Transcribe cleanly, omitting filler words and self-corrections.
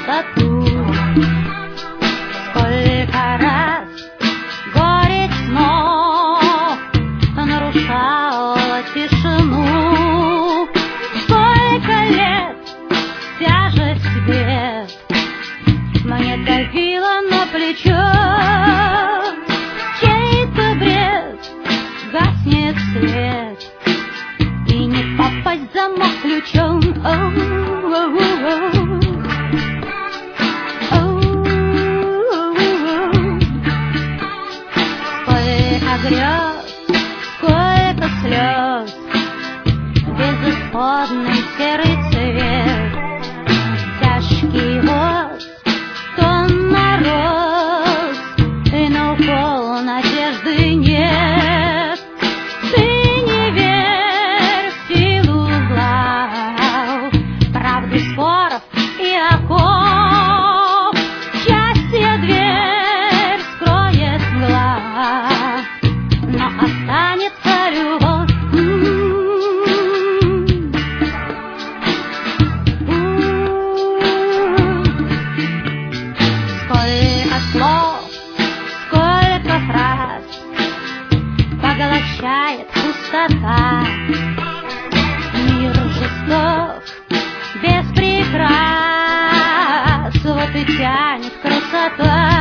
пустоту. Сколько раз горечь снов нарушала тишину, сколько лет тяжесть бед мне давила на плечо. Чей-то бред, гаснет свет, и не попасть в замок ключом. Сколько грез, сколько слез, безысходный серый цвет, тяжкий воз, тон мороз, и на укол надежды нет. Ты не верь в силу зла, правду споров и оков. Счастье дверь скроет мгла, но останется любовь. Сколько слов, сколько фраз поглощает пустота. Мир жесток, без прикрас, вот и тянет красота.